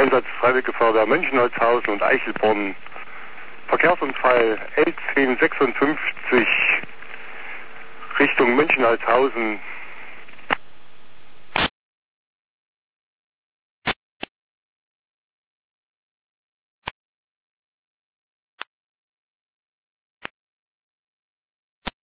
Einsatz Freiwillige Feuerwehr Mönchholzhausen und Eichelborn. Verkehrsunfall L1056 Richtung Mönchholzhausen.